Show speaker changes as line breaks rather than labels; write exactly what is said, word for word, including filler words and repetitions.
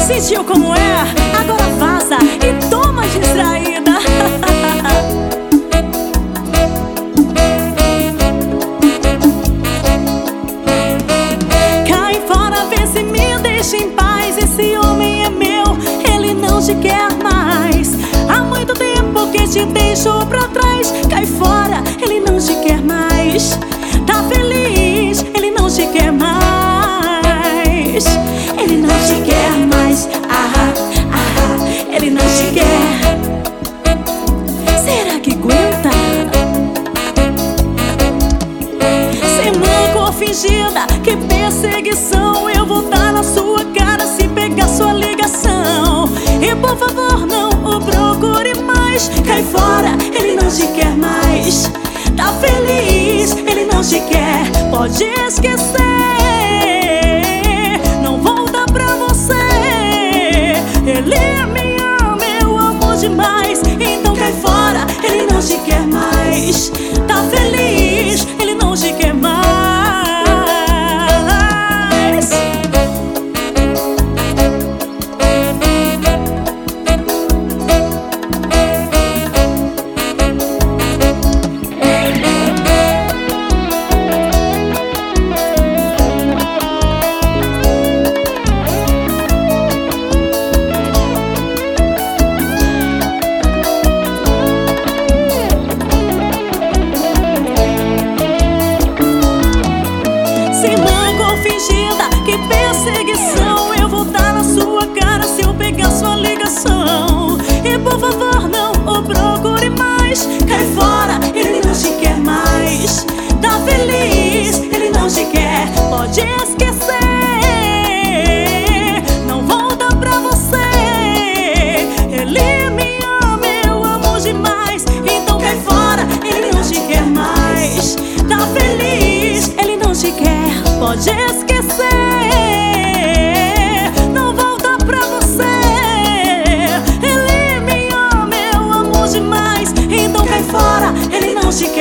Sentiu como é? Agora vaza e toma distraída. Cai fora, vê se me deixa em paz. Esse homem é meu, ele não te quer mais. Há muito tempo que te deixou pra trás. Cai fora, ele não te quer mais. Tá feliz, ele não te quer mais. Ele não te quer mais. Ah, ah, ele não te quer. Será que aguenta? Sem manco fingida, que perseguição. Eu vou dar na sua cara se pegar sua ligação. E por favor não o procure mais. Cai fora, ele não te quer mais. Tá feliz, ele não te quer. Pode esquecer, não volta pra você. Ele me ama, eu amo demais. Então cai fora, ele não te quer mais. Tá feliz, ele não te quer mais. Que perseguição, eu vou dar na sua cara se eu pegar sua ligação. E por favor não o procure mais. Cai fora, ele não te quer mais. Tá feliz, ele não te quer. Pode esquecer, não volta pra você. Ele me ama, eu amo demais. Então cai fora, ele não te quer mais. Tá feliz, ele não te quer. Pode esquecer, não volta pra você. Ele me ama, eu amo demais. Então cai fora, ele não te quer.